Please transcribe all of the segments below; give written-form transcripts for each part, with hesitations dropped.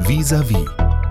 Vis-à-vis.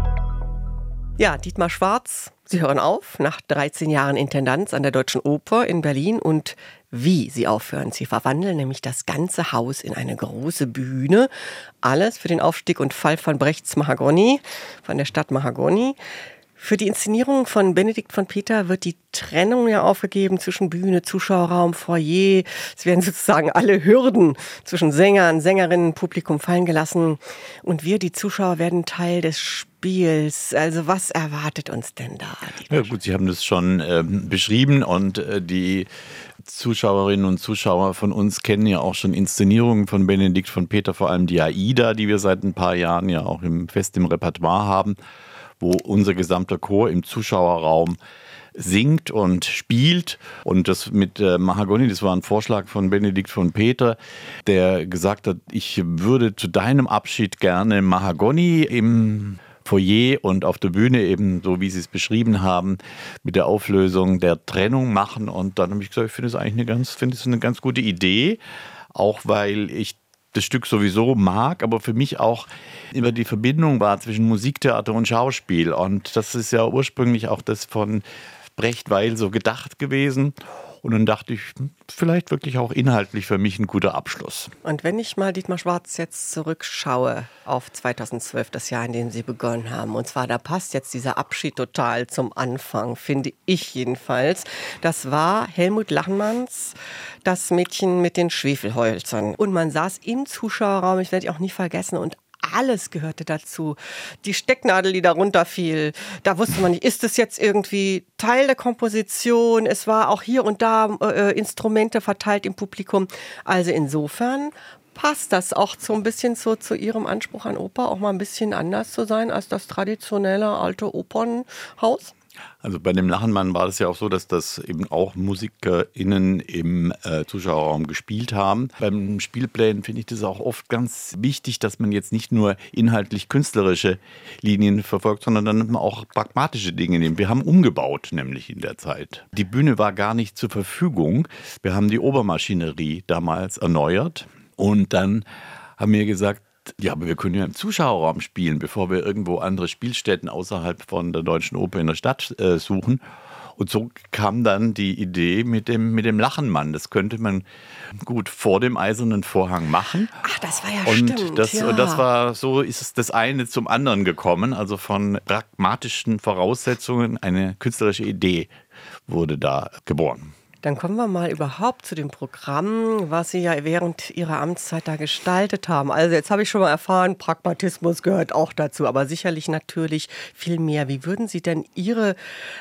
Ja, Dietmar Schwarz, Sie hören auf nach 13 Jahren Intendanz an der Deutschen Oper in Berlin und wie Sie aufhören. Sie verwandeln nämlich das ganze Haus in eine große Bühne. Alles für den Aufstieg und Fall von Brechts Mahagoni, von der Stadt Mahagoni. Für die Inszenierung von Benedikt von Peter wird die Trennung ja aufgegeben zwischen Bühne, Zuschauerraum, Foyer. Es werden sozusagen alle Hürden zwischen Sängern, Sängerinnen, Publikum fallen gelassen. Und wir, die Zuschauer, werden Teil des Spiels. Also was erwartet uns denn da? Ja gut, Sie haben das schon beschrieben und die Zuschauerinnen und Zuschauer von uns kennen ja auch schon Inszenierungen von Benedikt von Peter, vor allem die Aida, die wir seit ein paar Jahren ja auch fest im Repertoire haben, wo unser gesamter Chor im Zuschauerraum singt und spielt. Und das mit Mahagoni, das war ein Vorschlag von Benedikt von Peter, der gesagt hat, ich würde zu deinem Abschied gerne Mahagoni im Foyer und auf der Bühne eben, so wie Sie es beschrieben haben, mit der Auflösung der Trennung machen. Und dann habe ich gesagt, ich finde es eigentlich eine ganz gute Idee, auch weil ich das Stück sowieso mag, aber für mich auch immer die Verbindung war zwischen Musiktheater und Schauspiel. Und das ist ja ursprünglich auch das von Brecht-Weil so gedacht gewesen. Und dann dachte ich, vielleicht wirklich auch inhaltlich für mich ein guter Abschluss. Und wenn ich mal, Dietmar Schwarz, jetzt zurückschaue auf 2012, das Jahr, in dem Sie begonnen haben, und zwar, da passt jetzt dieser Abschied total zum Anfang, finde ich jedenfalls. Das war Helmut Lachenmanns, das Mädchen mit den Schwefelhölzern. Und man saß im Zuschauerraum, ich werde auch nie vergessen, und alles gehörte dazu. Die Stecknadel, die da runterfiel, da wusste man nicht, ist es jetzt irgendwie Teil der Komposition? Es war auch hier und da Instrumente verteilt im Publikum. Also insofern passt das auch so ein bisschen zu Ihrem Anspruch an Oper, auch mal ein bisschen anders zu sein als das traditionelle alte Opernhaus? Also bei dem Lachenmann war es ja auch so, dass das eben auch MusikerInnen im Zuschauerraum gespielt haben. Beim Spielplänen finde ich das auch oft ganz wichtig, dass man jetzt nicht nur inhaltlich künstlerische Linien verfolgt, sondern dann auch pragmatische Dinge nimmt. Wir haben umgebaut, nämlich in der Zeit. Die Bühne war gar nicht zur Verfügung. Wir haben die Obermaschinerie damals erneuert und dann haben wir gesagt, ja, aber wir können ja im Zuschauerraum spielen, bevor wir irgendwo andere Spielstätten außerhalb von der Deutschen Oper in der Stadt suchen. Und so kam dann die Idee mit dem Lachenmann. Das könnte man gut vor dem Eisernen Vorhang machen. Ach, das war ja und stimmt. Und das war so, ist es das eine zum anderen gekommen. Also von pragmatischen Voraussetzungen eine künstlerische Idee wurde da geboren. Dann kommen wir mal überhaupt zu dem Programm, was Sie ja während Ihrer Amtszeit da gestaltet haben. Also jetzt habe ich schon mal erfahren, Pragmatismus gehört auch dazu, aber sicherlich natürlich viel mehr. Wie würden Sie denn Ihre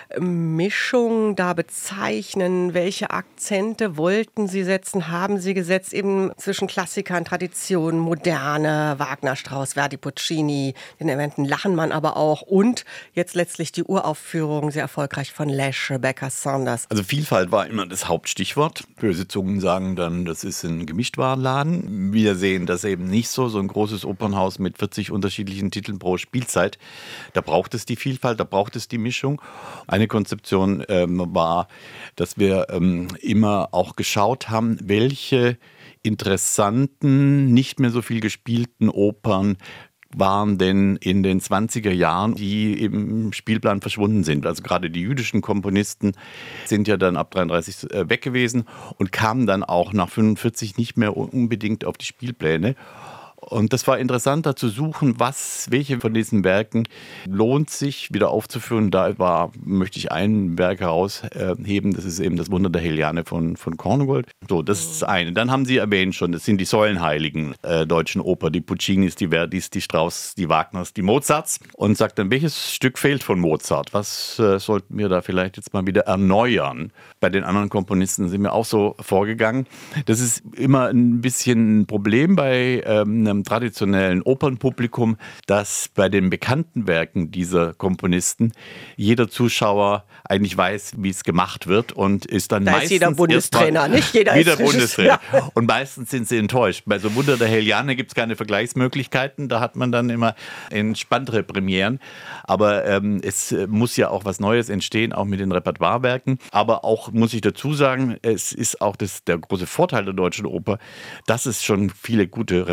Mischung da bezeichnen? Welche Akzente wollten Sie setzen, haben Sie gesetzt, eben zwischen Klassikern, Traditionen, Moderne, Wagner, Strauss, Verdi, Puccini, den erwähnten Lachenmann aber auch und jetzt letztlich die Uraufführung, sehr erfolgreich von Lesch, Rebecca Saunders. Also Vielfalt war immer das Hauptstichwort. Böse Zungen sagen dann, das ist ein Gemischtwarenladen. Wir sehen das eben nicht so. So ein großes Opernhaus mit 40 unterschiedlichen Titeln pro Spielzeit. Da braucht es die Vielfalt, da braucht es die Mischung. Eine Konzeption war, dass wir immer auch geschaut haben, welche interessanten, nicht mehr so viel gespielten Opern waren denn in den 20er Jahren, die im Spielplan verschwunden sind. Also gerade die jüdischen Komponisten sind ja dann ab 33 weg gewesen und kamen dann auch nach 45 nicht mehr unbedingt auf die Spielpläne. Und das war interessanter zu suchen, welche von diesen Werken lohnt sich wieder aufzuführen. Da möchte ich ein Werk herausheben, das ist eben das Wunder der Heliane von Korngold. So, das ist das eine. Dann haben Sie erwähnt schon, das sind die Säulenheiligen deutschen Oper, die Puccinis, die Verdis, die Strauss, die Wagners, die Mozarts. Und sagt dann, welches Stück fehlt von Mozart? Was sollten wir da vielleicht jetzt mal wieder erneuern? Bei den anderen Komponisten sind wir auch so vorgegangen. Das ist immer ein bisschen ein Problem bei einem traditionellen Opernpublikum, dass bei den bekannten Werken dieser Komponisten jeder Zuschauer eigentlich weiß, wie es gemacht wird und ist dann da meistens ist jeder Bundestrainer, nicht jeder wieder ist Bundestrainer. Ja. Und meistens sind sie enttäuscht. Bei so Wunder der Heliane gibt es keine Vergleichsmöglichkeiten, da hat man dann immer entspanntere Premieren. Aber es muss ja auch was Neues entstehen, auch mit den Repertoirewerken. Aber auch, muss ich dazu sagen, es ist auch der große Vorteil der Deutschen Oper, dass es schon viele gute Repertoirewerke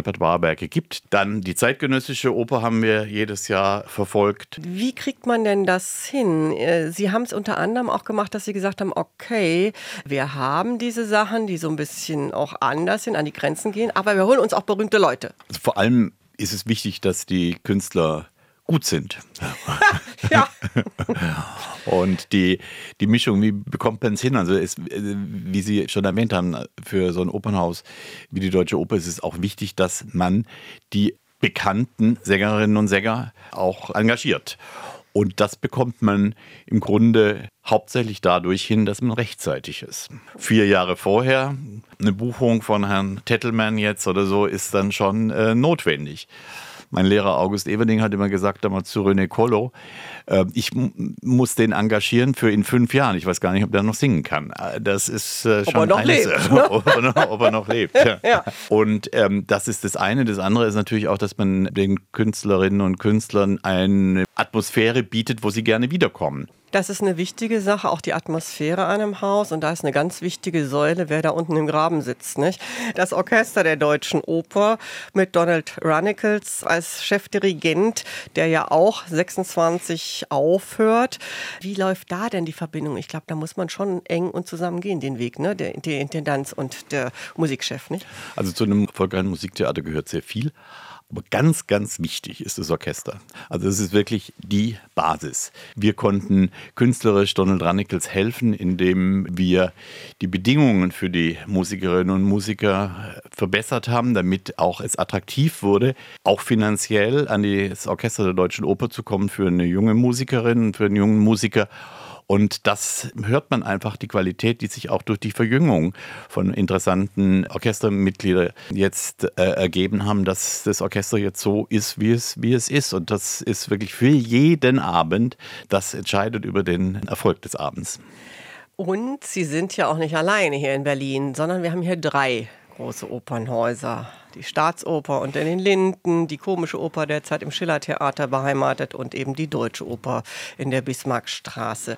Werke gibt. Dann die zeitgenössische Oper haben wir jedes Jahr verfolgt. Wie kriegt man denn das hin? Sie haben es unter anderem auch gemacht, dass Sie gesagt haben, okay, wir haben diese Sachen, die so ein bisschen auch anders sind, an die Grenzen gehen, aber wir holen uns auch berühmte Leute. Also vor allem ist es wichtig, dass die Künstler gut sind. Ja. Und die Mischung, wie bekommt man es hin? Also wie Sie schon erwähnt haben, für so ein Opernhaus wie die Deutsche Oper ist es auch wichtig, dass man die bekannten Sängerinnen und Sänger auch engagiert. Und das bekommt man im Grunde hauptsächlich dadurch hin, dass man rechtzeitig ist. 4 Jahre vorher, eine Buchung von Herrn Tettelmann jetzt oder so, ist dann schon notwendig. Mein Lehrer August Everding hat immer gesagt, damals zu René Collo, ich muss den engagieren für in 5 Jahren. Ich weiß gar nicht, ob der noch singen kann. Das ist schon ob er noch lebt, ne? ob er noch lebt. Ja. Ja. Und das ist das eine. Das andere ist natürlich auch, dass man den Künstlerinnen und Künstlern eine Atmosphäre bietet, wo sie gerne wiederkommen. Das ist eine wichtige Sache, auch die Atmosphäre an einem Haus. Und da ist eine ganz wichtige Säule, wer da unten im Graben sitzt, nicht? Das Orchester der Deutschen Oper mit Donald Runnicles als Chefdirigent, der ja auch 26 aufhört. Wie läuft da denn die Verbindung? Ich glaube, da muss man schon eng und zusammen gehen, den Weg, ne? Der Intendanz und der Musikchef, nicht? Also zu einem erfolgreichen Musiktheater gehört sehr viel. Aber ganz, ganz wichtig ist das Orchester. Also es ist wirklich die Basis. Wir konnten künstlerisch Donald Runnicles helfen, indem wir die Bedingungen für die Musikerinnen und Musiker verbessert haben, damit auch es attraktiv wurde, auch finanziell an das Orchester der Deutschen Oper zu kommen für eine junge Musikerin und für einen jungen Musiker. Und das hört man einfach, die Qualität, die sich auch durch die Verjüngung von interessanten Orchestermitgliedern jetzt ergeben haben, dass das Orchester jetzt so ist, wie es ist. Und das ist wirklich für jeden Abend, das entscheidet über den Erfolg des Abends. Und Sie sind ja auch nicht alleine hier in Berlin, sondern wir haben hier 3 große Opernhäuser. Die Staatsoper unter den Linden, die Komische Oper derzeit im Schillertheater beheimatet und eben die Deutsche Oper in der Bismarckstraße.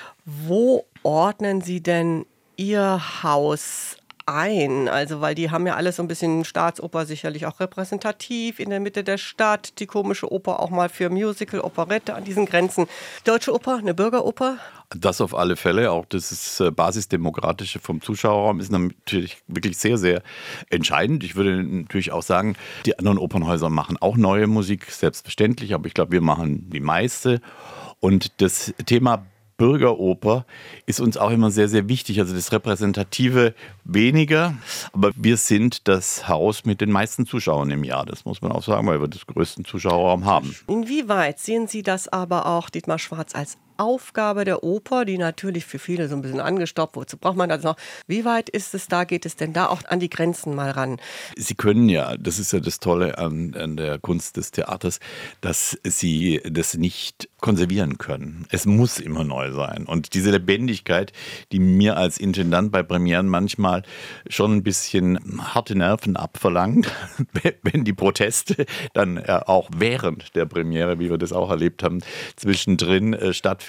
Wo ordnen Sie denn Ihr Haus ein? Also, weil die haben ja alles so ein bisschen Staatsoper sicherlich auch repräsentativ in der Mitte der Stadt, die Komische Oper auch mal für Musical, Operette an diesen Grenzen. Deutsche Oper, eine Bürgeroper? Das auf alle Fälle. Auch das Basisdemokratische vom Zuschauerraum ist natürlich wirklich sehr, sehr entscheidend. Ich würde natürlich auch sagen, die anderen Opernhäuser machen auch neue Musik, selbstverständlich. Aber ich glaube, wir machen die meiste. Und das Thema Bürgeroper ist uns auch immer sehr, sehr wichtig. Also das Repräsentative weniger, aber wir sind das Haus mit den meisten Zuschauern im Jahr. Das muss man auch sagen, weil wir den größten Zuschauerraum haben. Inwieweit sehen Sie das aber auch, Dietmar Schwarz, als Aufgabe der Oper, die natürlich für viele so ein bisschen angestaubt, wozu braucht man das noch? Wie weit ist es da, geht es denn da auch an die Grenzen mal ran? Sie können ja, das ist ja das Tolle an der Kunst des Theaters, dass Sie das nicht konservieren können. Es muss immer neu sein. Und diese Lebendigkeit, die mir als Intendant bei Premieren manchmal schon ein bisschen harte Nerven abverlangt, wenn die Proteste dann auch während der Premiere, wie wir das auch erlebt haben, zwischendrin stattfinden.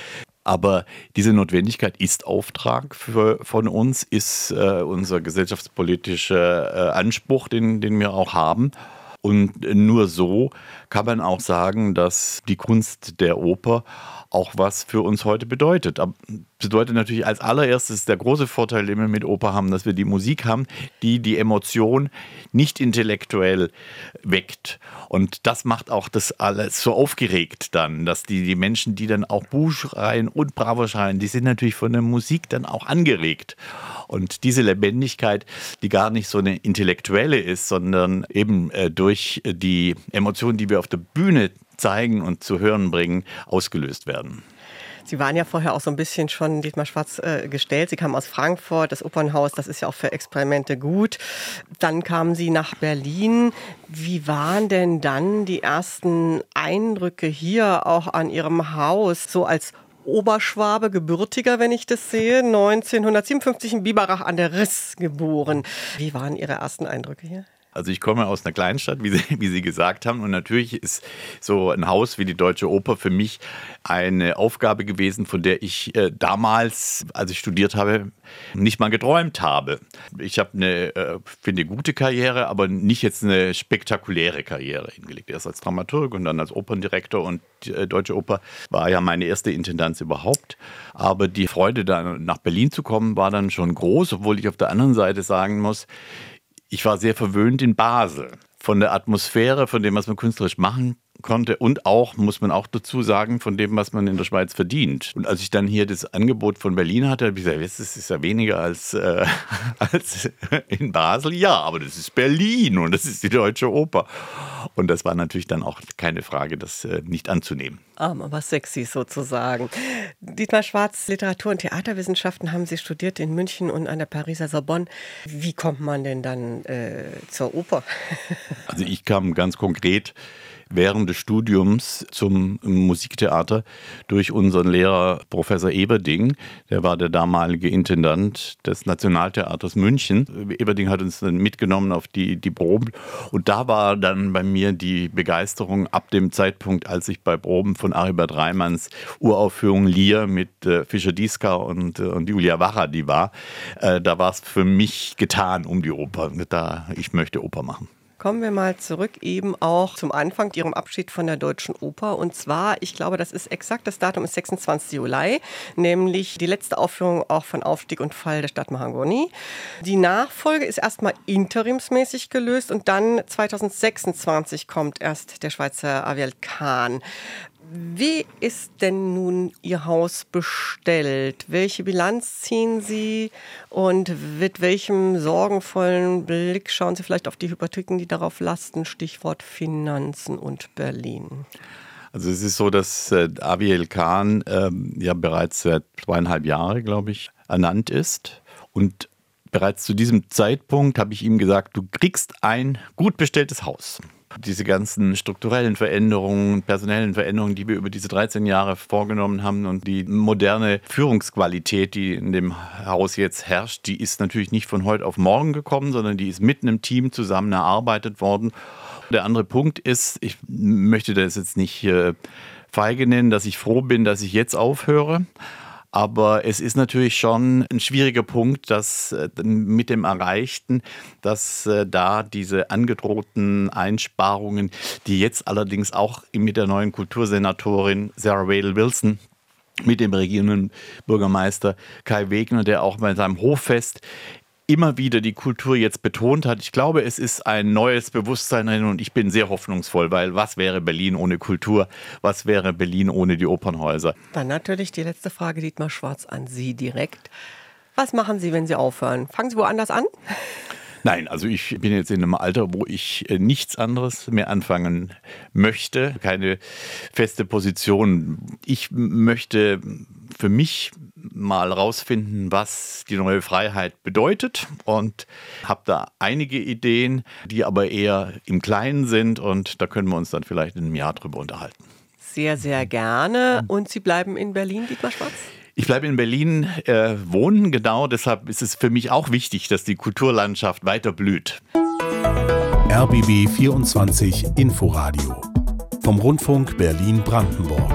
Aber diese Notwendigkeit ist Auftrag von uns, ist unser gesellschaftspolitischer Anspruch, den wir auch haben. Und nur so kann man auch sagen, dass die Kunst der Oper auch was für uns heute bedeutet. Aber bedeutet natürlich als allererstes der große Vorteil, den wir mit Oper haben, dass wir die Musik haben, die die Emotion nicht intellektuell weckt. Und das macht auch das alles so aufgeregt dann, dass die Menschen, die dann auch Buh schreien und Bravo schreien, die sind natürlich von der Musik dann auch angeregt. Und diese Lebendigkeit, die gar nicht so eine intellektuelle ist, sondern eben durch die Emotionen, die wir auf der Bühne zeigen und zu hören bringen, ausgelöst werden. Sie waren ja vorher auch so ein bisschen schon Dietmar Schwarz gestellt. Sie kamen aus Frankfurt, das Opernhaus, das ist ja auch für Experimente gut. Dann kamen Sie nach Berlin. Wie waren denn dann die ersten Eindrücke hier auch an Ihrem Haus, so als Oberschwabe, gebürtiger, wenn ich das sehe, 1957 in Biberach an der Riß geboren. Wie waren Ihre ersten Eindrücke hier? Also ich komme aus einer Kleinstadt, wie Sie gesagt haben. Und natürlich ist so ein Haus wie die Deutsche Oper für mich eine Aufgabe gewesen, von der ich damals, als ich studiert habe, nicht mal geträumt habe. Ich habe finde gute Karriere, aber nicht jetzt eine spektakuläre Karriere hingelegt. Erst als Dramaturg und dann als Operndirektor. Und die Deutsche Oper war ja meine erste Intendanz überhaupt. Aber die Freude, da nach Berlin zu kommen, war dann schon groß, obwohl ich auf der anderen Seite sagen muss, ich war sehr verwöhnt in Basel. Von der Atmosphäre, von dem, was man künstlerisch machen konnte und auch, muss man auch dazu sagen, von dem, was man in der Schweiz verdient. Und als ich dann hier das Angebot von Berlin hatte, habe ich gesagt, das ist ja weniger als in Basel. Ja, aber das ist Berlin und das ist die Deutsche Oper. Und das war natürlich dann auch keine Frage, das nicht anzunehmen. Aber sexy sozusagen. Dietmar Schwarz, Literatur- und Theaterwissenschaften haben Sie studiert in München und an der Pariser Sorbonne. Wie kommt man denn dann zur Oper? Also ich kam ganz konkret während des Studiums zum Musiktheater durch unseren Lehrer Professor Eberding. Der war der damalige Intendant des Nationaltheaters München. Eberding hat uns dann mitgenommen auf die Proben. Und da war dann bei mir die Begeisterung ab dem Zeitpunkt, als ich bei Proben von Aribert Reimanns Uraufführung Lear mit Fischer-Dieskau und Julia Wachar, war. Da war es für mich getan um die Oper. Ich möchte Oper machen. Kommen wir mal zurück eben auch zum Anfang, Ihrem Abschied von der Deutschen Oper. Und zwar, ich glaube, das ist exakt, das Datum ist 26. Juli, nämlich die letzte Aufführung auch von Aufstieg und Fall der Stadt Mahagoni. Die Nachfolge ist erstmal interimsmäßig gelöst und dann 2026 kommt erst der Schweizer Aviel Kahn. Wie ist denn nun Ihr Haus bestellt? Welche Bilanz ziehen Sie und mit welchem sorgenvollen Blick schauen Sie vielleicht auf die Hypotheken, die darauf lasten? Stichwort Finanzen und Berlin. Also es ist so, dass Aviel Kahn ja bereits seit 2,5 Jahren, glaube ich, ernannt ist. Und bereits zu diesem Zeitpunkt habe ich ihm gesagt, du kriegst ein gut bestelltes Haus. Diese ganzen strukturellen Veränderungen, personellen Veränderungen, die wir über diese 13 Jahre vorgenommen haben und die moderne Führungsqualität, die in dem Haus jetzt herrscht, die ist natürlich nicht von heute auf morgen gekommen, sondern die ist mitten im Team zusammen erarbeitet worden. Der andere Punkt ist, ich möchte das jetzt nicht feige nennen, dass ich froh bin, dass ich jetzt aufhöre. Aber es ist natürlich schon ein schwieriger Punkt, dass mit dem Erreichten, dass da diese angedrohten Einsparungen, die jetzt allerdings auch mit der neuen Kultursenatorin Sarah Wedel-Wilson, mit dem regierenden Bürgermeister Kai Wegner, der auch bei seinem Hoffest immer wieder die Kultur jetzt betont hat. Ich glaube, es ist ein neues Bewusstsein drin und ich bin sehr hoffnungsvoll, weil was wäre Berlin ohne Kultur? Was wäre Berlin ohne die Opernhäuser? Dann natürlich die letzte Frage, Dietmar Schwarz, an Sie direkt. Was machen Sie, wenn Sie aufhören? Fangen Sie woanders an? Nein, also ich bin jetzt in einem Alter, wo ich nichts anderes mehr anfangen möchte. Keine feste Position. Ich möchte für mich mal rausfinden, was die neue Freiheit bedeutet und habe da einige Ideen, die aber eher im Kleinen sind und da können wir uns dann vielleicht in einem Jahr drüber unterhalten. Sehr, sehr gerne. Und Sie bleiben in Berlin, Dietmar Schwarz? Ich bleibe in Berlin wohnen, genau. Deshalb ist es für mich auch wichtig, dass die Kulturlandschaft weiter blüht. RBB 24 Inforadio vom Rundfunk Berlin-Brandenburg.